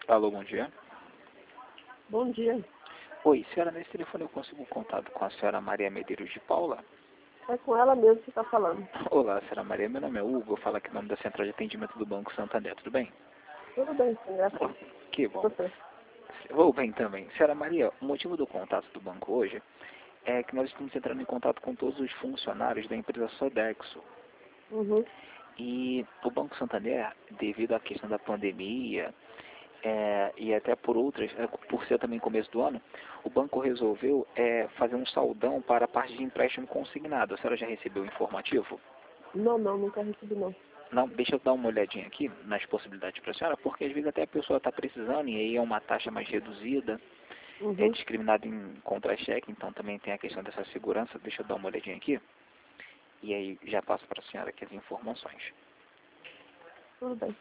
Alô, bom dia. Bom dia. Oi, senhora, nesse telefone eu consigo contato com a senhora Maria Medeiros de Paula? É com ela mesmo que está falando. Olá, senhora Maria, meu nome é Hugo, eu falo aqui em nome da Central de Atendimento do Banco Santander, tudo bem? Tudo bem, sim, graças a Deus. Que bom. Você? Vou bem também. Senhora Maria, o motivo do contato do banco hoje é que nós estamos entrando em contato com todos os funcionários da empresa Sodexo. Uhum. E o Banco Santander, devido à questão da pandemia, e até por outras, por ser também começo do ano, o banco resolveu fazer um saldão para a parte de empréstimo consignado. A senhora já recebeu o informativo? Não, nunca recebi não. Não, deixa eu dar uma olhadinha aqui nas possibilidades para a senhora, porque às vezes até a pessoa está precisando e aí é uma taxa mais reduzida, é Uhum. discriminado em contra-cheque, então também tem a questão dessa segurança. Deixa eu dar uma olhadinha aqui e aí já passo para a senhora aqui as informações. Tudo bem.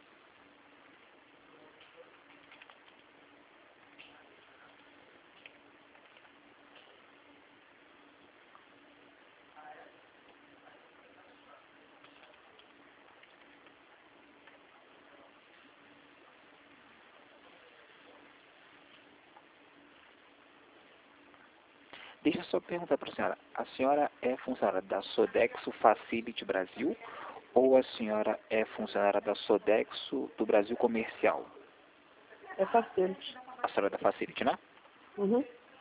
Deixa eu só perguntar para a senhora é funcionária da Sodexo Facility Brasil ou a senhora é funcionária da Sodexo do Brasil Comercial? É facilite. A senhora é da Facility, né? Uhum.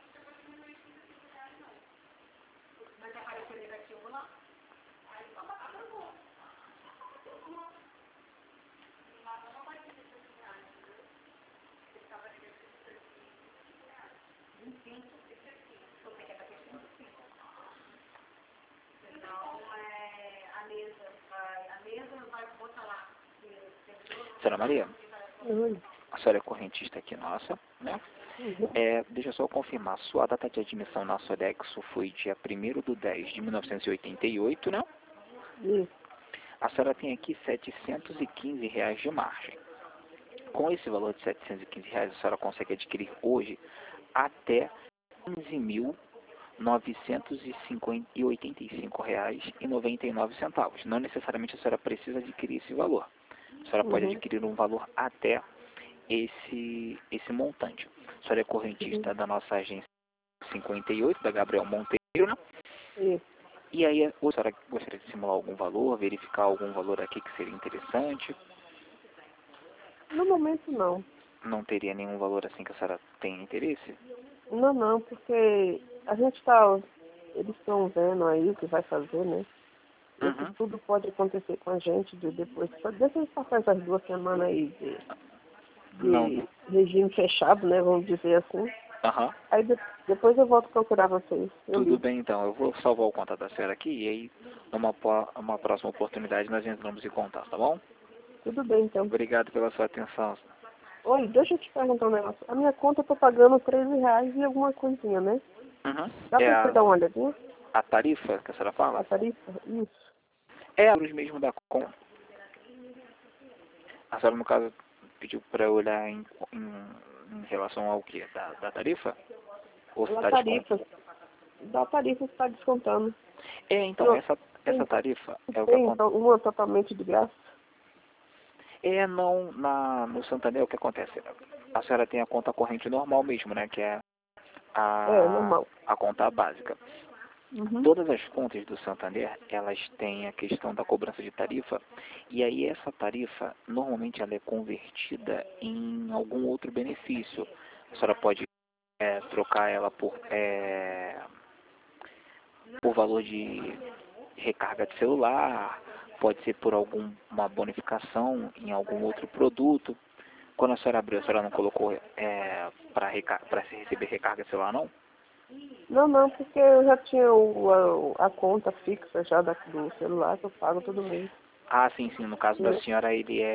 Senhora Maria, Uhum. a senhora é correntista aqui nossa, né? Uhum. Deixa eu só confirmar, sua data de admissão na Sodexo foi dia 1º de 10 de 1988, né? Isso. A senhora tem aqui R$ 715 de margem. Com esse valor de R$ 715, a senhora consegue adquirir hoje até R$ 15.985,99. Não necessariamente a senhora precisa adquirir esse valor. A senhora pode Uhum. adquirir um valor até esse montante. A senhora é Uhum. correntista da nossa agência 58, da Gabriel Monteiro, né? Isso. E aí, a senhora gostaria de simular algum valor, verificar algum valor aqui que seria interessante? No momento não. Não teria nenhum valor assim que a senhora tenha interesse? Não, porque a gente está. Eles estão vendo aí o que vai fazer, né? Isso Uhum. tudo pode acontecer com a gente depois. Deixa eu passar essas 2 semanas aí Não. de regime fechado, né? Vamos dizer assim. Aham. Aí depois eu volto procurar vocês. Eu Tudo ligo. bem, então. Eu vou salvar o contato da senhora aqui e aí, numa próxima oportunidade, nós entramos em contato, tá bom? Tudo bem, então. Obrigado pela sua atenção. Oi, deixa eu te perguntar um negócio. A minha conta eu tô pagando R$ 13 e alguma coisinha, né? Uhum. Dá É pra você dar uma olhadinha? a tarifa que a senhora fala? A tarifa? Isso. É a luz mesmo da conta. A senhora, no caso, pediu para eu olhar em relação ao quê? Da tarifa? Ou se Da está desconto? tarifa. Da tarifa está descontando. Então, Não, essa tarifa é o que tem acontece. então, uma totalmente de graça? Não, no Santander o que acontece? A senhora tem a conta corrente normal mesmo, né? Que é É, a, normal. a conta básica. Uhum. Todas as contas do Santander, elas têm a questão da cobrança de tarifa, e aí essa tarifa, normalmente ela é convertida em algum outro benefício. A senhora pode trocar ela por valor de recarga de celular, pode ser por alguma bonificação em algum outro produto. Quando a senhora abriu, a senhora não colocou para se receber recarga de celular, não? Não, porque eu já tinha a conta fixa já do celular que eu pago todo mês. Ah, sim, sim. No caso da Né? senhora,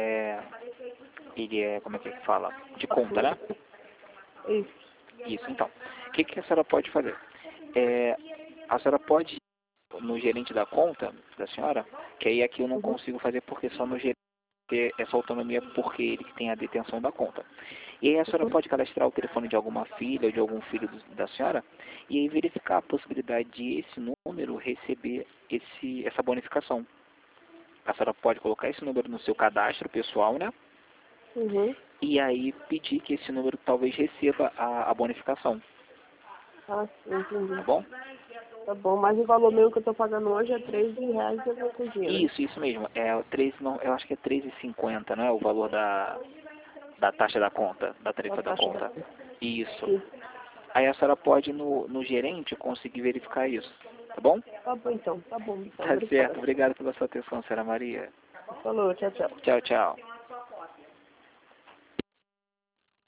como é que fala? De conta, né? Isso. Isso, então. O que a senhora pode fazer? A senhora pode ir no gerente da conta da senhora, que aí aqui eu não Uhum. consigo fazer porque só no gerente ter essa autonomia porque ele que tem a detenção da conta. E aí a senhora Uhum. pode cadastrar o telefone de alguma filha ou de algum filho da senhora e aí verificar a possibilidade de esse número receber essa bonificação. A senhora pode colocar esse número no seu cadastro pessoal, né? Uhum. e aí pedir que esse número talvez receba a bonificação, Ah, sim, entendi. tá bom? Tá bom, mas o valor mesmo que eu tô pagando hoje é R$ 13 e alguma coisinha, né? Isso mesmo. É o 3, não, eu acho que é 3,50, não é o valor da taxa da conta, da A tarifa da taxa da conta. Isso. Sim. Aí a senhora pode no gerente conseguir verificar isso, tá bom? Tá bom, então, Tá certo. obrigada. Obrigado pela sua atenção, senhora Maria. Falou, tchau, tchau. Tchau, tchau.